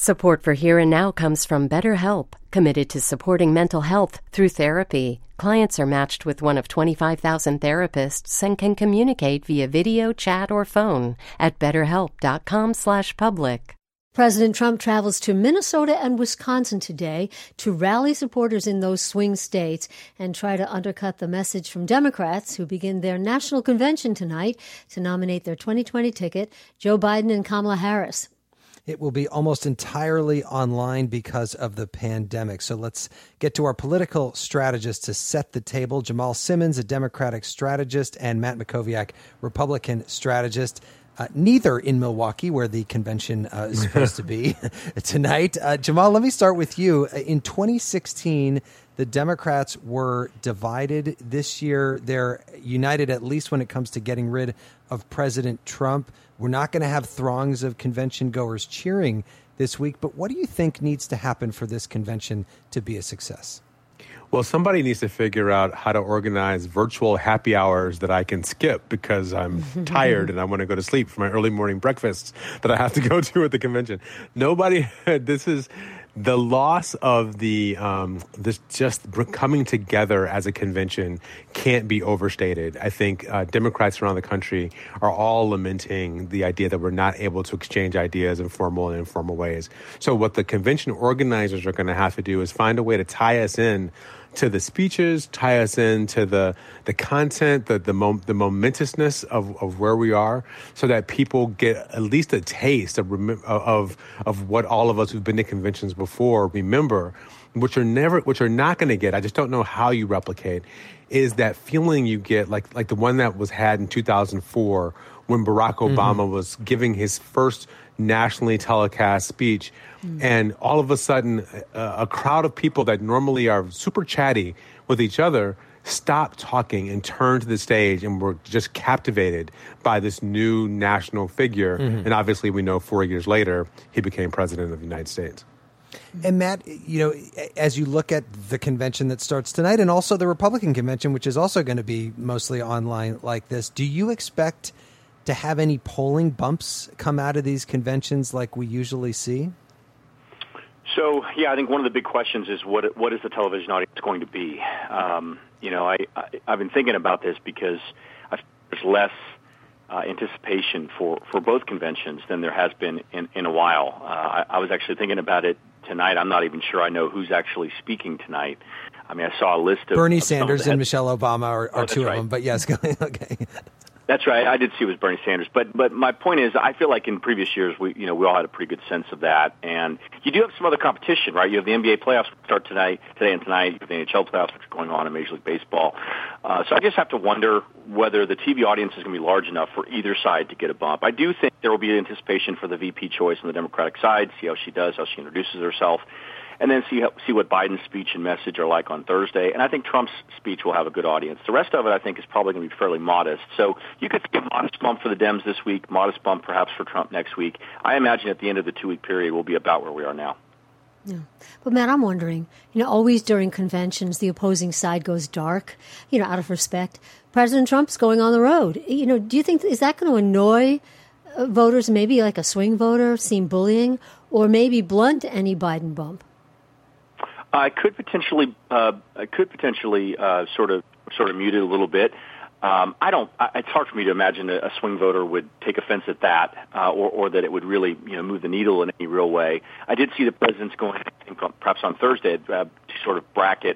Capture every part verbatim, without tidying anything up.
Support for Here and Now comes from BetterHelp, committed to supporting mental health through therapy. Clients are matched with one of twenty-five thousand therapists and can communicate via video, chat, or phone at betterhelp.com slash public. President Trump travels to Minnesota and Wisconsin today to rally supporters in those swing states and try to undercut the message from Democrats who begin their national convention tonight to nominate their twenty twenty ticket, Joe Biden and Kamala Harris. It will be almost entirely online because of the pandemic. So let's get to our political strategist to set the table. Jamal Simmons, a Democratic strategist, and Matt Mackowiak, Republican strategist. Uh, neither in Milwaukee, where the convention uh, is supposed to be tonight. Uh, Jamal, let me start with you. In twenty sixteen, the Democrats were divided. This year, they're united, at least when it comes to getting rid of President Trump. We're not going to have throngs of convention goers cheering this week. But what do you think needs to happen for this convention to be a success? Well, somebody needs to figure out how to organize virtual happy hours that I can skip because I'm tired and I want to go to sleep for my early morning breakfasts that I have to go to at the convention. Nobody, this is the loss of the, um, this just coming together as a convention can't be overstated. I think uh, Democrats around the country are all lamenting the idea that we're not able to exchange ideas in formal and informal ways. So what the convention organizers are going to have to do is find a way to tie us in to the speeches, tie us into the the content, the the, mom, the momentousness of, of where we are, so that people get at least a taste of of of what all of us who've been to conventions before remember, which are never, which are not going to get. I just don't know how you replicate. Is that feeling you get like like the one that was had in two thousand four when Barack Obama mm-hmm. was giving his first nationally telecast speech. Mm. And all of a sudden, uh, a crowd of people that normally are super chatty with each other stopped talking and turned to the stage and were just captivated by this new national figure. Mm-hmm. And obviously, we know four years later, he became president of the United States. And Matt, you know, as you look at the convention that starts tonight and also the Republican convention, which is also going to be mostly online like this, do you expect to have any polling bumps come out of these conventions like we usually see? So, yeah, I think one of the big questions is what what is the television audience going to be? Um, you know, I, I, I've been thinking about this because I feel there's less uh, anticipation for, for both conventions than there has been in, in a while. Uh, I, I was actually thinking about it tonight. I'm not even sure I know who's actually speaking tonight. I mean, I saw a list of Bernie of Sanders and Michelle Obama are, are oh, two right. of them, but yes, go ahead. Okay. That's right. I did see it was Bernie Sanders, but but my point is, I feel like in previous years, we you know we all had a pretty good sense of that, and you do have some other competition, right? You have the N B A playoffs start tonight, today and tonight. You have the N H L playoffs, which are going on in Major League Baseball. Uh, so I just have to wonder whether the T V audience is going to be large enough for either side to get a bump. I do think there will be anticipation for the V P choice on the Democratic side. See how she does, how she introduces herself. And then see how, see what Biden's speech and message are like on Thursday. And I think Trump's speech will have a good audience. The rest of it, I think, is probably going to be fairly modest. So you could see a modest bump for the Dems this week, modest bump perhaps for Trump next week. I imagine at the end of the two-week period, we'll be about where we are now. Yeah. But, Matt, I'm wondering, you know, always during conventions, the opposing side goes dark, you know, out of respect. President Trump's going on the road. You know, do you think, is that going to annoy uh, voters, maybe like a swing voter, seem bullying, or maybe blunt any Biden bump? I could potentially, uh, I could potentially uh, sort of, sort of mute it a little bit. Um, I don't. I, it's hard for me to imagine a, a swing voter would take offense at that, uh, or, or that it would really, you know, move the needle in any real way. I did see the president's going, I think, perhaps on Thursday, uh, to sort of bracket.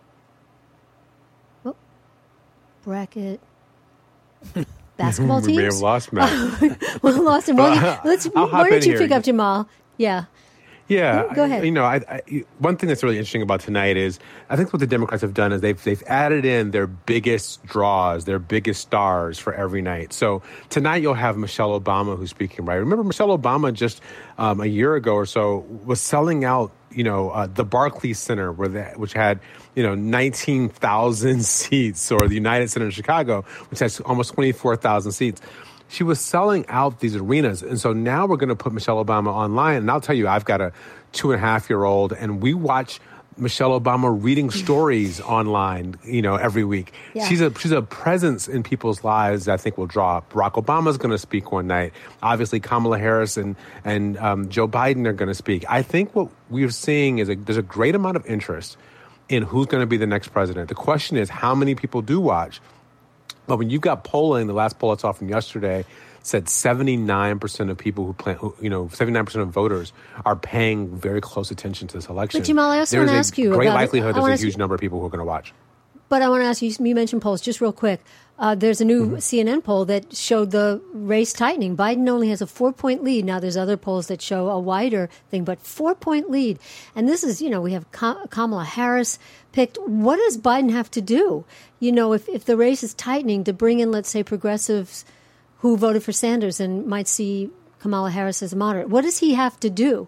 Oh, bracket. Basketball teams. We may have lost Matt. Well, lost him. Well, let's. I'll why don't you here. pick up Jamal? Yeah. Yeah, go ahead. I, you know, I, I, one thing that's really interesting about tonight is I think what the Democrats have done is they've they've added in their biggest draws, their biggest stars for every night. So tonight you'll have Michelle Obama who's speaking, right? Remember Michelle Obama just um, a year ago or so was selling out, you know, uh, the Barclays Center, where the, which had, you know, nineteen thousand seats, or the United Center in Chicago, which has almost twenty-four thousand seats. She was selling out these arenas. And so now we're going to put Michelle Obama online. And I'll tell you, I've got a two and a half year old, and we watch Michelle Obama reading stories online, you know, every week. Yeah. She's a she's a presence in people's lives that I think will draw. Barack Obama's going to speak one night. Obviously, Kamala Harris and and um, Joe Biden are going to speak. I think what we're seeing is a, there's a great amount of interest in who's going to be the next president. The question is how many people do watch. But when you've got polling, the last poll I saw from yesterday said seventy-nine percent of people who plan, who, you know, seventy-nine percent of voters are paying very close attention to this election. But Jamal, I also want to ask you great about likelihood it. there's a huge you, number of people who are going to watch. But I want to ask you, you mentioned polls, just real quick. Uh, there's a new Mm-hmm. C N N poll that showed the race tightening. Biden only has a four-point lead. Now, there's other polls that show a wider thing, but four-point lead. And this is, you know, we have Kamala Harris picked. What does Biden have to do, you know, if, if the race is tightening to bring in, let's say, progressives who voted for Sanders and might see Kamala Harris as a moderate? What does he have to do?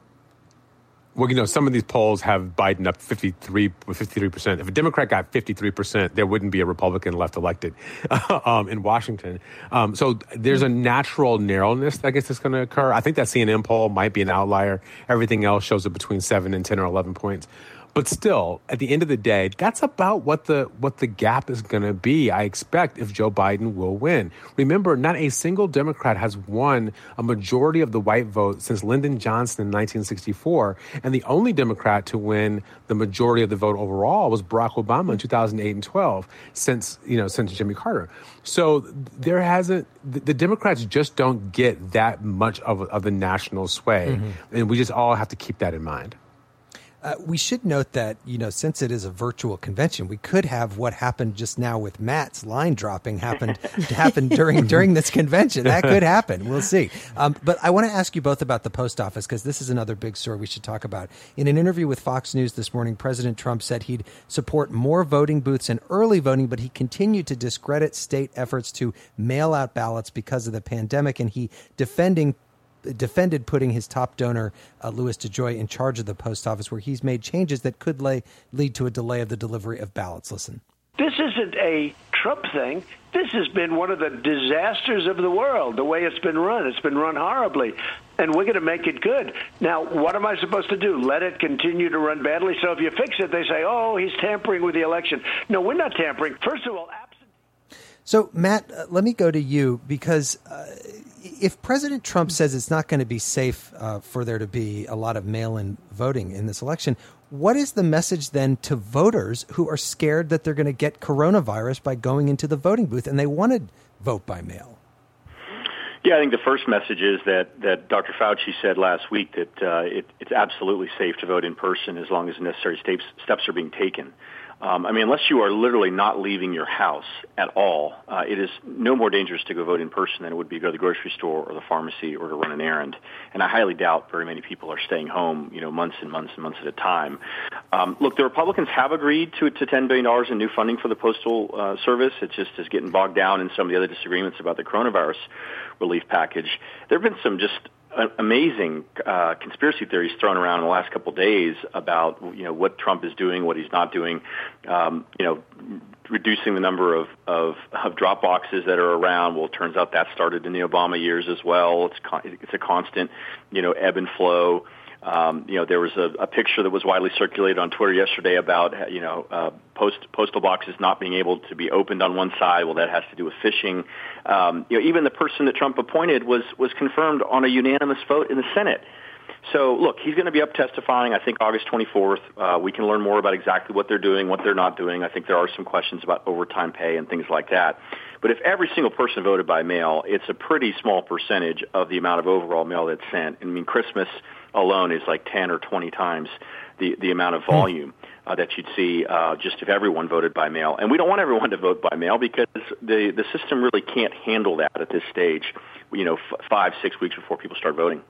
Well, you know, some of these polls have Biden up fifty-three, fifty-three percent. If a Democrat got fifty-three percent, there wouldn't be a Republican left elected um, in Washington. Um, so there's a natural narrowness that I guess is going to occur. I think that C N N poll might be an outlier. Everything else shows it between seven and ten or eleven points. But still, at the end of the day, that's about what the what the gap is going to be, I expect, if Joe Biden will win. Remember, not a single Democrat has won a majority of the white vote since Lyndon Johnson in nineteen sixty-four. And the only Democrat to win the majority of the vote overall was Barack Obama in two thousand eight and twelve, since, you know, since Jimmy Carter. So there hasn't, the, the Democrats just don't get that much of, of the national sway. Mm-hmm. And we just all have to keep that in mind. Uh, we should note that, you know, since it is a virtual convention, we could have what happened just now with Matt's line dropping happened happen during during this convention. That could happen. We'll see. Um, but I want to ask you both about the post office, because this is another big story we should talk about. In an interview with Fox News this morning, President Trump said he'd support more voting booths and early voting, but he continued to discredit state efforts to mail out ballots because of the pandemic, and he defending defended putting his top donor, uh, Louis DeJoy, in charge of the post office, where he's made changes that could lay, lead to a delay of the delivery of ballots. Listen. This isn't a Trump thing. This has been one of the disasters of the world, the way it's been run. It's been run horribly, and we're going to make it good. Now, what am I supposed to do? Let it continue to run badly? So if you fix it, they say, oh, he's tampering with the election. No, we're not tampering. First of all, absent. So, Matt, uh, let me go to you, because uh, if President Trump says it's not going to be safe uh, for there to be a lot of mail-in voting in this election, what is the message then to voters who are scared that they're going to get coronavirus by going into the voting booth and they want to vote by mail? Yeah, I think the first message is that, that Doctor Fauci said last week that uh, it, it's absolutely safe to vote in person as long as necessary steps, steps are being taken. Um, I mean, unless you are literally not leaving your house at all, uh, it is no more dangerous to go vote in person than it would be to go to the grocery store or the pharmacy or to run an errand. And I highly doubt very many people are staying home, you know, months and months and months at a time. Um, look, the Republicans have agreed to to ten billion dollars in new funding for the Postal uh, Service. It just is getting bogged down in some of the other disagreements about the coronavirus relief package. There have been some just amazing uh, conspiracy theories thrown around in the last couple of days about, you know, what Trump is doing, what he's not doing, um, you know, reducing the number of, of, of drop boxes that are around. Well, it turns out that started in the Obama years as well. It's con- it's a constant, you know, ebb and flow. Um, you know, there was a, a picture that was widely circulated on Twitter yesterday about, you know, uh, post, postal boxes not being able to be opened on one side. Well, that has to do with phishing. Um, you know, even the person that Trump appointed was was confirmed on a unanimous vote in the Senate. So, look, he's going to be up testifying, I think, August twenty-fourth. Uh, we can learn more about exactly what they're doing, what they're not doing. I think there are some questions about overtime pay and things like that. But if every single person voted by mail, it's a pretty small percentage of the amount of overall mail that's sent. I mean, Christmas alone is like ten or twenty times the, the amount of volume uh, that you'd see uh, just if everyone voted by mail. And we don't want everyone to vote by mail because the, the system really can't handle that at this stage, you know, f- five, six weeks before people start voting.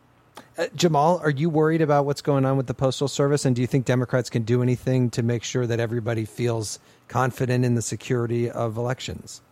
Uh, Jamal, are you worried about what's going on with the Postal Service? And do you think Democrats can do anything to make sure that everybody feels confident in the security of elections?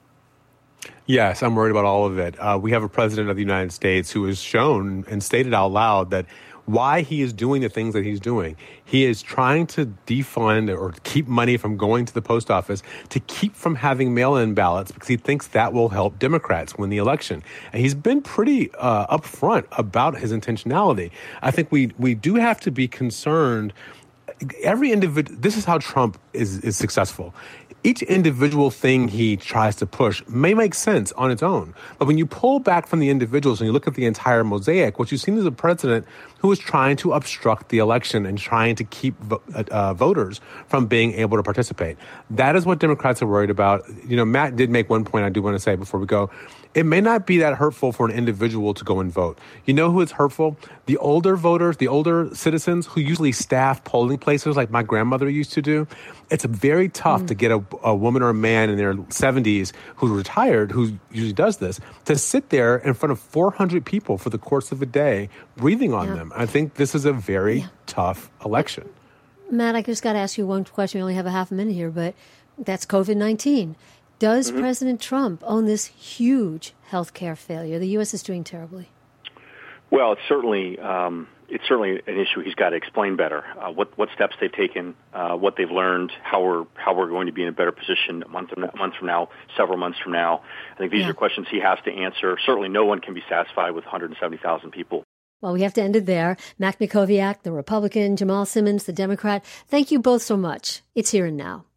Yes, I'm worried about all of it. Uh, we have a president of the United States who has shown and stated out loud that why he is doing the things that he's doing. He is trying to defund or keep money from going to the post office to keep from having mail-in ballots because he thinks that will help Democrats win the election. And he's been pretty uh, upfront about his intentionality. I think we we do have to be concerned every individual, this is how Trump is, is successful. Each individual thing he tries to push may make sense on its own. But when you pull back from the individuals and you look at the entire mosaic, what you've seen is a president who is trying to obstruct the election and trying to keep uh, voters from being able to participate. That is what Democrats are worried about. You know, Matt did make one point I do want to say before we go. It may not be that hurtful for an individual to go and vote. You know who is hurtful? The older voters, the older citizens who usually staff polling places like my grandmother used to do. It's very tough mm. to get a, a woman or a man in their seventies who's retired, who usually does this, to sit there in front of four hundred people for the course of a day, breathing on yeah. them. I think this is a very yeah. tough election. Matt, I just got to ask you one question. We only have a half a minute here, but that's COVID nineteen. Does mm-hmm. President Trump own this huge healthcare failure? The U S is doing terribly. Well, it's certainly um, it's certainly an issue he's got to explain better. Uh, what what steps they've taken, uh, what they've learned, how we're how we're going to be in a better position a month a month from now, several months from now. I think these yeah. are questions he has to answer. Certainly, no one can be satisfied with one hundred seventy thousand people. Well, we have to end it there. Matt Mackowiak, the Republican, Jamal Simmons, the Democrat. Thank you both so much. It's Here and Now.